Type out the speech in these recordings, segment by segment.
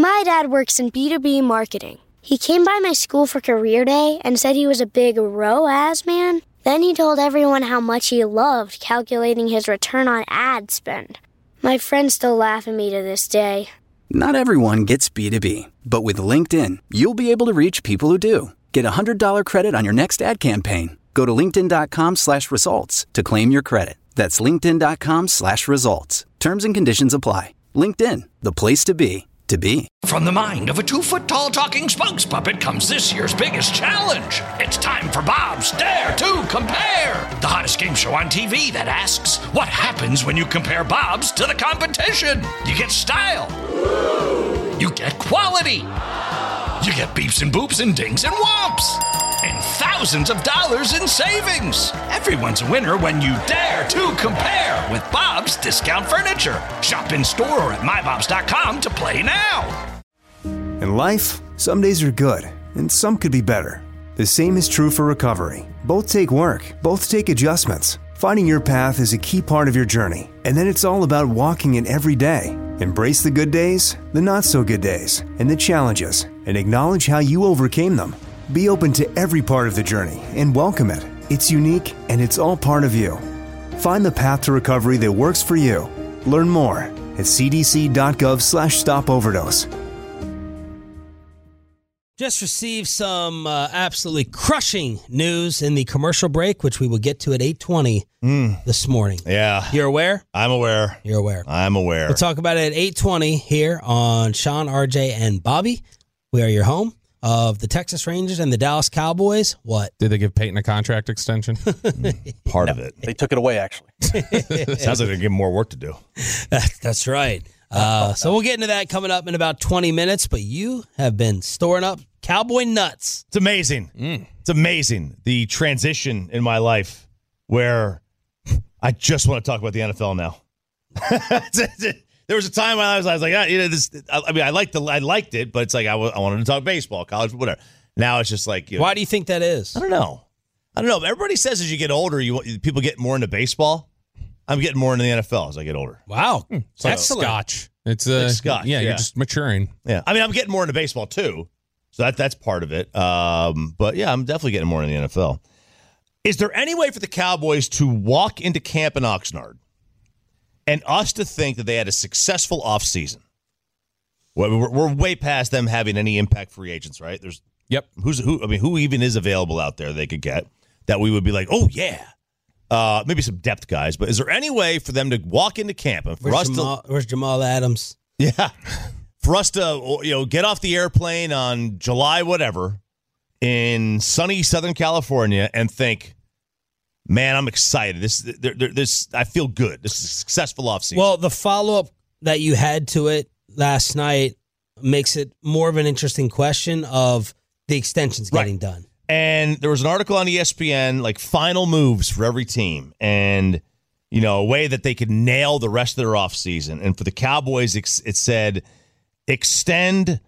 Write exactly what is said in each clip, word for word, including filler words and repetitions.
My dad works in B two B marketing. He came by my school for career day and said he was a big R O A S man. Then he told everyone how much he loved calculating his return on ad spend. My friends still laugh at me to this day. Not everyone gets B two B, but with LinkedIn, you'll be able to reach people who do. Get a one hundred dollars credit on your next ad campaign. Go to linkedin.com slash results to claim your credit. That's linkedin.com slash results. Terms and conditions apply. LinkedIn, the place to be, to be. From the mind of a two-foot-tall talking spokes puppet comes this year's biggest challenge. It's time for Bob's Dare to Compare, the hottest game show on T V that asks, what happens when you compare Bob's to the competition? You get style. You get quality. You get beeps and boops and dings and whomps. And thousands of dollars in savings. Everyone's a winner when you dare to compare with Bob's Discount Furniture. Shop in store or at my bobs dot com to play now. In life, some days are good, and some could be better. The same is true for recovery. Both take work, both take adjustments. Finding your path is a key part of your journey, and then it's all about walking it every day. Embrace the good days, the not-so-good days, and the challenges, and acknowledge how you overcame them. Be open to every part of the journey and welcome it. It's unique, and it's all part of you. Find the path to recovery that works for you. Learn more at cdc.gov slash stop overdose. Just received some uh, absolutely crushing news in the commercial break, which we will get to at eight twenty mm. this morning. Yeah. You're aware? I'm aware. You're aware. I'm aware. We'll talk about it at eight twenty here on Sean, R J, and Bobby. We are your home of the Texas Rangers and the Dallas Cowboys. What? Did they give Peyton a contract extension? Part no, of it. They took it away, actually. Sounds like they give him more work to do. That's right. Uh, so we'll get into that coming up in about twenty minutes, but you have been storing up Cowboy nuts. It's amazing. Mm. It's amazing, the transition in my life where I just want to talk about the N F L now. There was a time when I was, I was like, ah, you know, this. I mean, I liked the, I liked it, but it's like I, w- I wanted to talk baseball, college, whatever. Now it's just like, you know, why do you think that is? I don't know. I don't know. Everybody says as you get older, you people get more into baseball. I'm getting more into the N F L as I get older. Wow, hmm. so, excellent. Scotch. It's uh, it's Scotch. Yeah, yeah, you're just maturing. Yeah, I mean, I'm getting more into baseball too, so that that's part of it. Um, but yeah, I'm definitely getting more into the N F L. Is there any way for the Cowboys to walk into camp in Oxnard and us to think that they had a successful offseason? We're, we're way past them having any impact free agents, right? There's yep. Who's who? I mean, who even is available out there they could get that we would be like, oh yeah, uh, maybe some depth guys. But is there any way for them to walk into camp and for where's us Jamal, to where's Jamal Adams? Yeah, for us to you know get off the airplane on July whatever in sunny Southern California and think, man, I'm excited. This, there, there, this, I feel good. This is a successful offseason. Well, the follow-up that you had to it last night makes it more of an interesting question of the extensions getting right. done. And there was an article on E S P N, like final moves for every team, and you know a way that they could nail the rest of their offseason. And for the Cowboys, it said extend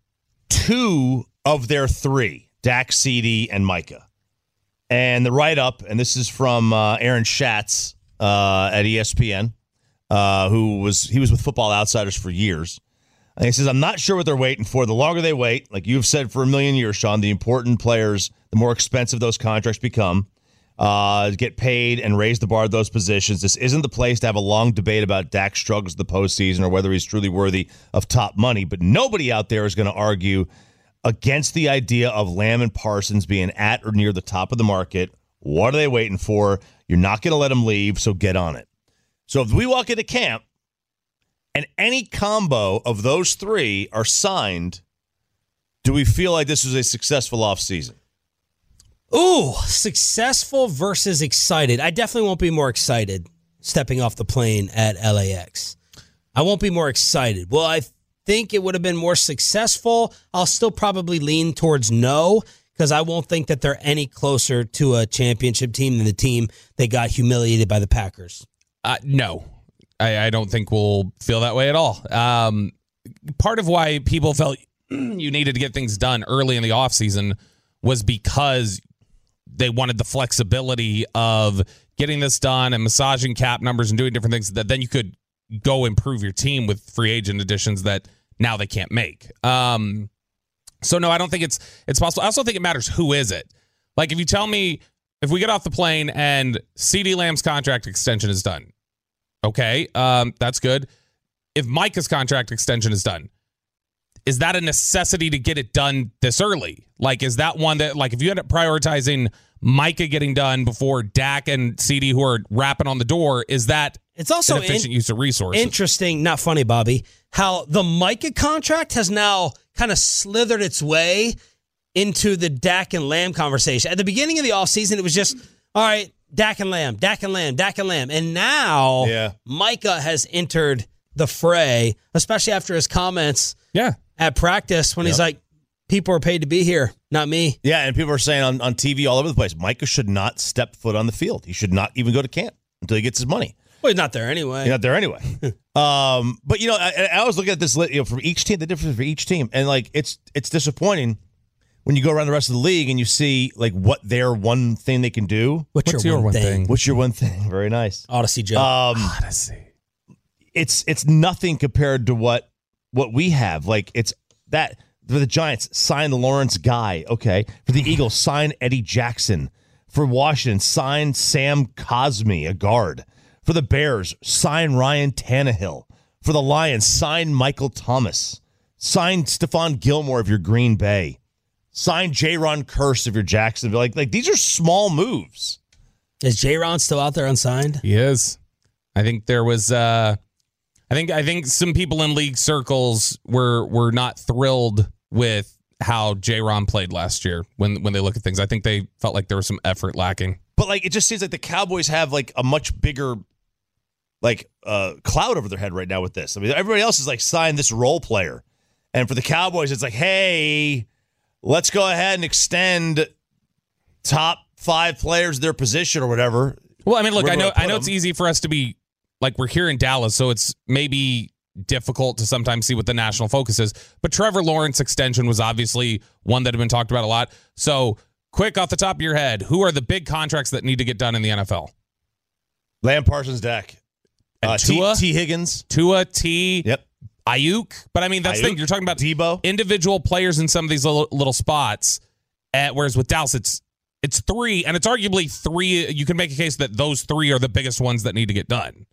two of their three, Dak, CeeDee, and Micah. And the write-up, and this is from uh, Aaron Schatz uh, at E S P N, uh, who was he was with Football Outsiders for years. And he says, I'm not sure what they're waiting for. The longer they wait, like you've said for a million years, Sean, the important players, the more expensive those contracts become, uh, get paid and raise the bar at those positions. This isn't the place to have a long debate about Dak's struggles in the postseason or whether he's truly worthy of top money. But nobody out there is going to argue against the idea of Lamb and Parsons being at or near the top of the market. What are they waiting for? You're not going to let them leave, so get on it. So if we walk into camp and any combo of those three are signed, do we feel like this was a successful offseason? Ooh, successful versus excited. I definitely won't be more excited stepping off the plane at L A X. I won't be more excited. Well, I think it would have been more successful. I'll still probably lean towards no, because I won't think that they're any closer to a championship team than the team that got humiliated by the Packers. Uh, no, I, I don't think we'll feel that way at all. Um, part of why people felt you needed to get things done early in the offseason was because they wanted the flexibility of getting this done and massaging cap numbers and doing different things that then you could go improve your team with free agent additions that now they can't make. Um, so no, I don't think it's it's possible. I also think it matters who is it. Like if you tell me if we get off the plane and CeeDee Lamb's contract extension is done, okay, um, that's good. If Micah's contract extension is done, is that a necessity to get it done this early? Like, is that one that, like, if you end up prioritizing Micah getting done before Dak and CeeDee who are rapping on the door, is that it's also an efficient in- use of resources? Interesting, not funny, Bobby, how the Micah contract has now kind of slithered its way into the Dak and Lamb conversation. At the beginning of the offseason, it was just, all right, Dak and Lamb, Dak and Lamb, Dak and Lamb. And now yeah. Micah has entered the fray, especially after his comments yeah. at practice when yep. he's like, people are paid to be here, not me. Yeah, and people are saying on, on T V all over the place, Micah should not step foot on the field. He should not even go to camp until he gets his money. Well, he's not there anyway. He's not there anyway. um, but, you know, I, I was looking at this, you know, from each team, the difference for each team. And, like, it's it's disappointing when you go around the rest of the league and you see, like, what their one thing they can do. What's, What's your, your one thing? thing? What's your one thing? Very nice. Odyssey, Joe. Um, Odyssey. It's it's nothing compared to what what we have. Like, it's that for the Giants, sign the Lawrence Guy. Okay. For the Eagles, sign Eddie Jackson. For Washington, sign Sam Cosmi, a guard. For the Bears, sign Ryan Tannehill. For the Lions, sign Michael Thomas. Sign Stephon Gilmore of your Green Bay. Sign Jaron Kearse of your Jacksonville. Like, like these are small moves. Is Jaron still out there unsigned? He is. I think there was. Uh, I think. I think some people in league circles were were not thrilled with how Jaron played last year. When when they look at things, I think they felt like there was some effort lacking. But like, it just seems like the Cowboys have like a much bigger, like, uh, cloud over their head right now with this. I mean, everybody else is like, sign this role player, and for the Cowboys, it's like, hey, let's go ahead and extend top five players their position or whatever. Well, I mean, look, I know, I know it's easy for us to be like, we're here in Dallas, so it's maybe difficult to sometimes see what the national focus is. But Trevor Lawrence extension was obviously one that had been talked about a lot. So, quick off the top of your head, who are the big contracts that need to get done in the N F L? Lamb, Parsons, Dak, uh, Tua, T. T. Higgins, Tua, T. Yep. Ayuk. But I mean, that's Ayuk, the thing. You're talking about Debo, individual players in some of these little, little spots. At, whereas with Dallas, it's it's three, and it's arguably three. You can make a case that those three are the biggest ones that need to get done.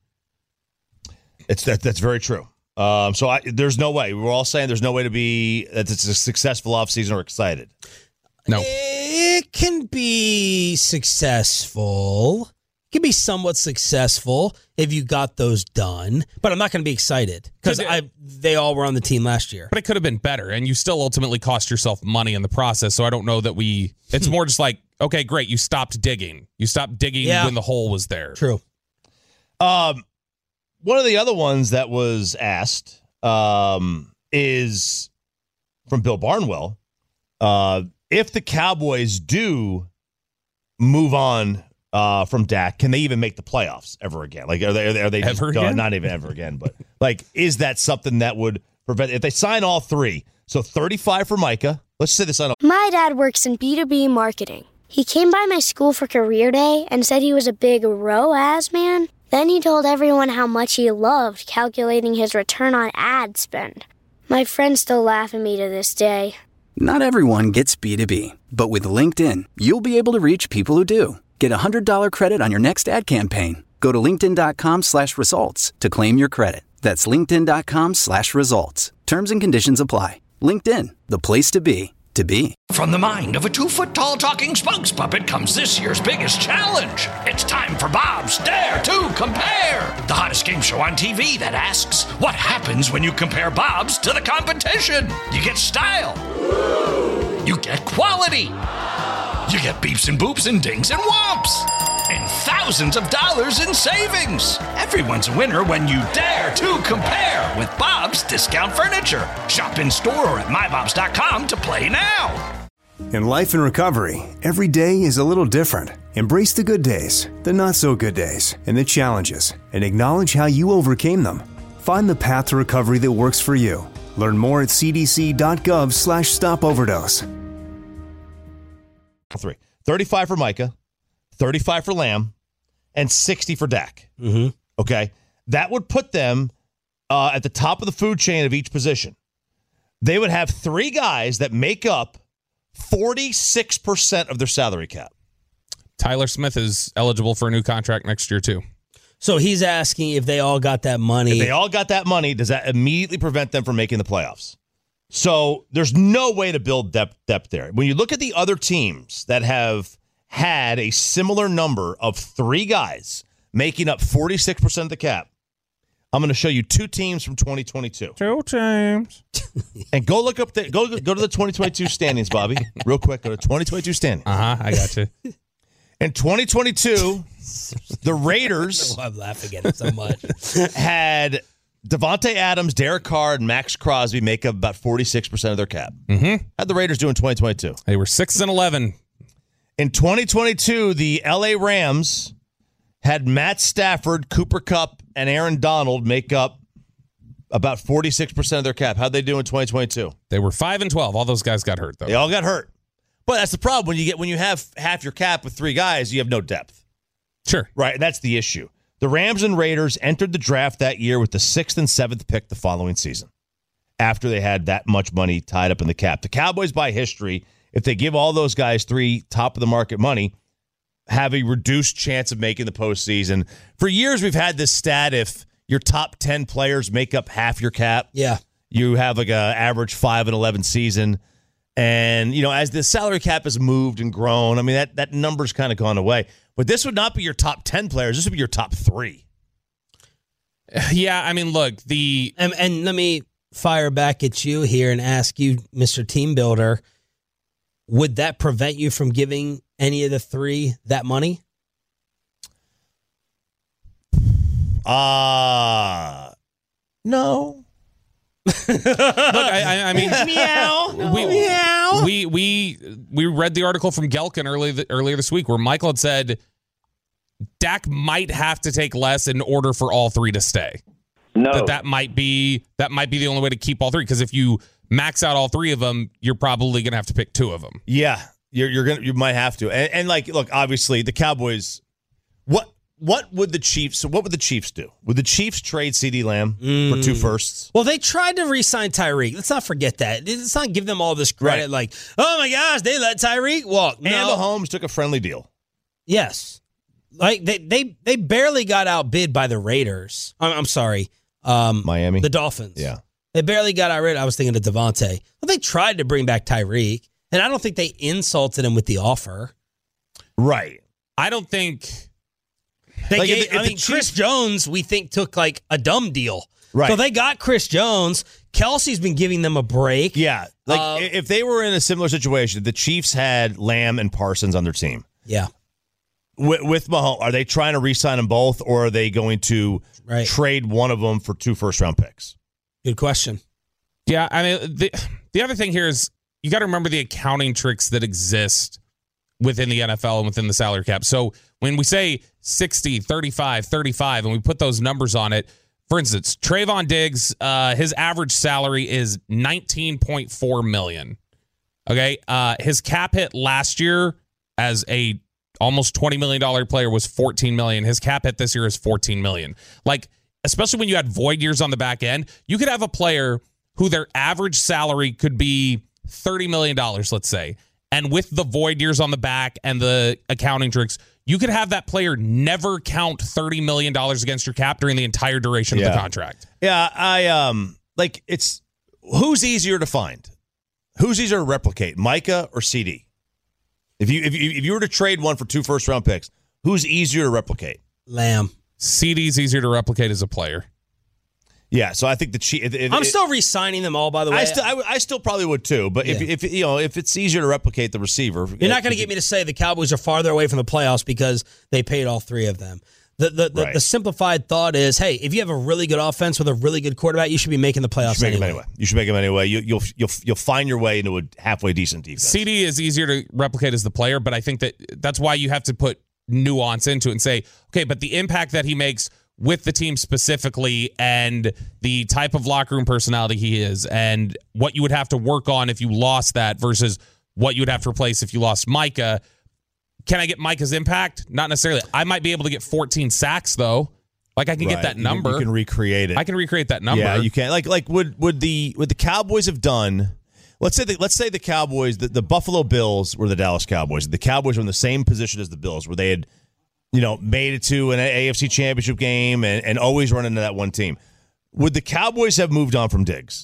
It's that that's very true. Um, so I, there's no way. We're all saying there's no way to be that it's a successful offseason or excited. No. It can be successful. It can be somewhat successful if you got those done. But I'm not going to be excited because I they all were on the team last year. But it could have been better, and you still ultimately cost yourself money in the process. So I don't know that we – it's more just like, okay, great, you stopped digging. You stopped digging yeah. when the hole was there. True. Um, one of the other ones that was asked um, is from Bill Barnwell. Uh, if the Cowboys do move on uh, from Dak, can they even make the playoffs ever again? Like, are they are they, are they just ever done? Again? Not even ever again, but like, is that something that would prevent if they sign all three? So thirty-five for Micah. Let's say this on. My dad works in B two B marketing. He came by my school for career day and said he was a big R O A S man. Then he told everyone how much he loved calculating his return on ad spend. My friends still laugh at me to this day. Not everyone gets B two B, but with LinkedIn, you'll be able to reach people who do. Get a one hundred dollars credit on your next ad campaign. Go to linkedin.com slash results to claim your credit. That's linkedin.com slash results. Terms and conditions apply. LinkedIn, the place to be, to be. From the mind of a two-foot-tall talking spokes puppet comes this year's biggest challenge. It's time for Bob's Dare to Compare, the hottest game show on T V that asks, what happens when you compare Bob's to the competition? You get style. You get quality. You get beeps and boops and dings and whomps. And thousands of dollars in savings. Everyone's a winner when you dare to compare with Bob's Discount Furniture. Shop in store or at my bobs dot com to play now. In life and recovery, every day is a little different. Embrace the good days, the not so good days, and the challenges, and acknowledge how you overcame them. Find the path to recovery that works for you. Learn more at cdc.gov slash stop overdose. Three. thirty-five for Micah, thirty-five for Lamb, and sixty for Dak. Mm-hmm. Okay? That would put them uh, at the top of the food chain of each position. they would have three guys that make up forty-six percent of their salary cap. Tyler Smith is eligible for a new contract next year, too. So he's asking if they all got that money. If they all got that money, does that immediately prevent them from making the playoffs? So there's no way to build depth, depth there. When you look at the other teams that have had a similar number of three guys making up forty-six percent of the cap, I'm going to show you two teams from twenty twenty-two. Two teams. And go look up the go go to the twenty twenty-two standings, Bobby. Real quick, go to twenty twenty-two standings. Uh huh. I got you. In twenty twenty-two, the Raiders I'm laughing at it so much. had Devontae Adams, Derek Carr, and Max Crosby make up about forty-six percent of their cap. Mm-hmm. How'd the Raiders do in twenty twenty-two? They were six and eleven. In twenty twenty-two, the L A Rams had Matt Stafford, Cooper Kupp, and Aaron Donald make up about forty-six percent of their cap. How'd they do in twenty twenty-two? They were five and twelve. All those guys got hurt, though. They all got hurt. But that's the problem. When you get when you have half your cap with three guys, you have no depth. Sure. Right, and that's the issue. The Rams and Raiders entered the draft that year with the sixth and seventh pick the following season after they had that much money tied up in the cap. The Cowboys, by history, if they give all those guys three top-of-the-market money, have a reduced chance of making the postseason. For years, we've had this stat, if your top ten players make up half your cap, Yeah. you have like an average five and eleven season. And, you know, as the salary cap has moved and grown, I mean, that, that number's kind of gone away. But this would not be your top ten players. This would be your top three. Yeah, I mean, look, the... And, and let me fire back at you here and ask you, Mister Team Builder, would that prevent you from giving any of the three that money? Uh, no. Look, I, I, I mean, Meow. we, Meow. we we we read the article from Gelkin early earlier this week where Michael had said Dak might have to take less in order for all three to stay. No, That that might be that might be the only way to keep all three, because if you max out all three of them, you're probably gonna have to pick two of them. Yeah, you're you're gonna you might have to. And, and like, look, obviously the Cowboys. What what would the Chiefs? What would the Chiefs do? Would the Chiefs trade CeeDee Lamb Mm. for two firsts? Well, they tried to re-sign Tyreek. Let's not forget that. Let's not give them all this credit. Right. Like, oh my gosh, they let Tyreek walk. And No. Mahomes took a friendly deal. Yes. Like they they they barely got outbid by the Raiders. I'm, I'm sorry. Um, Miami? The Dolphins. Yeah. They barely got outbid. I was thinking of Devontae. But they tried to bring back Tyreek, and I don't think they insulted him with the offer. Right. I don't think. They Like, gave, if the- if I the mean, Chris Chiefs- Jones, we think, took like a dumb deal. Right. So they got Chris Jones. Kelsey's been giving them a break. Yeah. Like Um, if they were in a similar situation, the Chiefs had Lamb and Parsons on their team. Yeah. With, with Mahomes, are they trying to re-sign them both, or are they going to Right. trade one of them for two first-round picks? Good question. Yeah, I mean, the the other thing here is you got to remember the accounting tricks that exist within the N F L and within the salary cap. So when we say sixty, thirty-five, thirty-five, and we put those numbers on it, for instance, Trayvon Diggs, uh, his average salary is nineteen point four million dollars. Okay, uh, his cap hit last year as a almost twenty million dollars player was fourteen million dollars. His cap hit this year is fourteen million dollars. Like, especially when you had void years on the back end, you could have a player who their average salary could be thirty million dollars, let's say. And with the void years on the back and the accounting tricks, you could have that player never count thirty million dollars against your cap during the entire duration of Yeah. the contract. Yeah, I um like it's who's easier to find? Who's easier to replicate, Micah or C D? If you if you if you were to trade one for two first round picks, who's easier to replicate? Lamb. C D's easier to replicate as a player. Yeah, so I think the Chiefs. I'm still re-signing them all, by the way. I still I, would- I still probably would too, but Yeah. if if you know if it's easier to replicate the receiver, You're not going to get me to say the Cowboys are farther away from the playoffs because they paid all three of them. The the, the, Right. the simplified thought is, hey, if you have a really good offense with a really good quarterback, you should be making the You playoffs should make anyway. them anyway. You should make them anyway. You, you'll you'll you'll find your way into a halfway decent defense. C D is easier to replicate as the player, but I think that that's why you have to put nuance into it and say, okay, but the impact that he makes with the team specifically and the type of locker room personality he is and what you would have to work on if you lost that versus what you would have to replace if you lost Micah. Can I get Micah's impact? Not necessarily. I might be able to get fourteen sacks, though. Like I can Right. get that You can- number. You can recreate it. I can recreate that number. Yeah, you can. Like, like would would the would the Cowboys have done? Let's say the, let's say the Cowboys, the, the Buffalo Bills were the Dallas Cowboys. The Cowboys were in the same position as the Bills, where they had, you know, made it to an A F C Championship game and, and always run into that one team. Would the Cowboys have moved on from Diggs?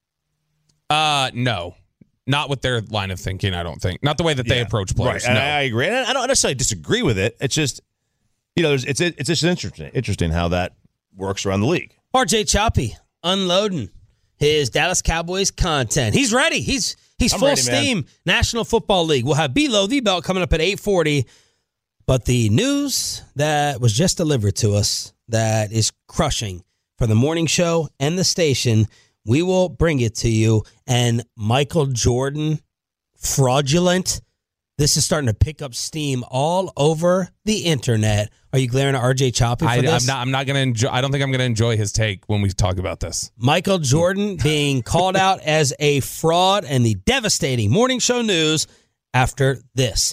Uh, no, not with their line of thinking. I don't think. Not the way that they Yeah. approach players. Right. No. I, I agree. And I don't necessarily disagree with it. It's just, you know, it's it's just interesting, interesting how that works around the league. R J Choppy unloading his Dallas Cowboys content. He's ready. He's he's I'm full ready, man. steam. National Football League. We'll have Below the Belt coming up at eight forty. But the news that was just delivered to us that is crushing for the morning show and the station, we will bring it to you. And Michael Jordan, fraudulent. This is starting to pick up steam all over the internet. Are you glaring at R J Choppy for I, this? I'm not. I'm not going to enjoy. I don't think I'm going to enjoy his take when we talk about this. Michael Jordan being called out as a fraud and the devastating morning show news after this.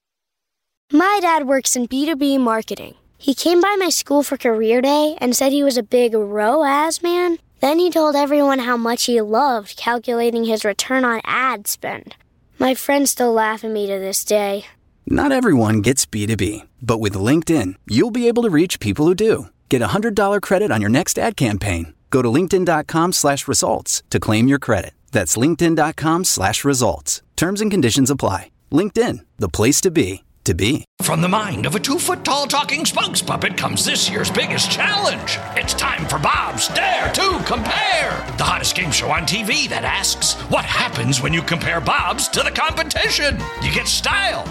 My dad works in B two B marketing. He came by my school for career day and said he was a big R O A S man. Then he told everyone how much he loved calculating his return on ad spend. My friends still laugh at me to this day. Not everyone gets B two B, but with LinkedIn, you'll be able to reach people who do. Get a one hundred dollars credit on your next ad campaign. Go to linkedin.com slash results to claim your credit. That's linkedin.com slash results. Terms and conditions apply. LinkedIn, the place to be, to be. From the mind of a two-foot-tall talking spokes puppet comes this year's biggest challenge. It's time for Bob's Dare to Compare, the hottest game show on T V that asks, what happens when you compare Bob's to the competition? You get style.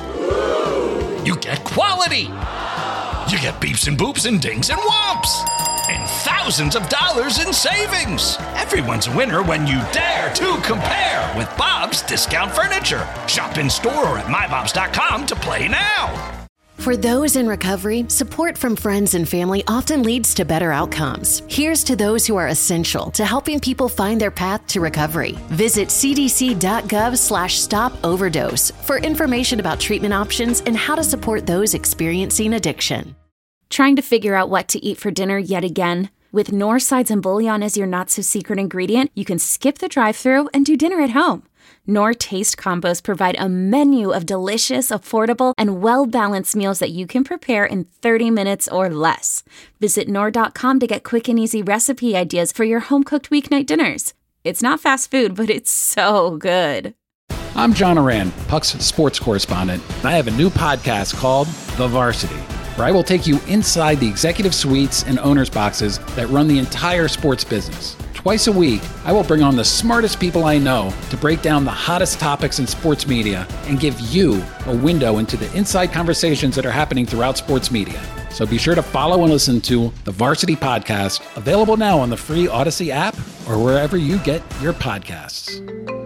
You get quality. You get beeps and boops and dings and whomps. And thousands of dollars in savings. Everyone's a winner when you dare to compare with Bob's Discount Furniture. Shop in store or at my bobs dot com to play now. For those in recovery, support from friends and family often leads to better outcomes. Here's to those who are essential to helping people find their path to recovery. Visit cdc.gov slash stop overdose for information about treatment options and how to support those experiencing addiction. Trying to figure out what to eat for dinner yet again? With Knorr sides and bouillon as your not-so-secret ingredient, you can skip the drive-thru and do dinner at home. Knorr Taste Combos provide a menu of delicious, affordable, and well-balanced meals that you can prepare in thirty minutes or less. Visit Knorr dot com to get quick and easy recipe ideas for your home-cooked weeknight dinners. It's not fast food, but it's so good. I'm John Oran, Puck's sports correspondent, and I have a new podcast called The Varsity, where I will take you inside the executive suites and owners' boxes that run the entire sports business. Twice a week, I will bring on the smartest people I know to break down the hottest topics in sports media and give you a window into the inside conversations that are happening throughout sports media. So be sure to follow and listen to the Varsity Podcast, available now on the free Odyssey app or wherever you get your podcasts.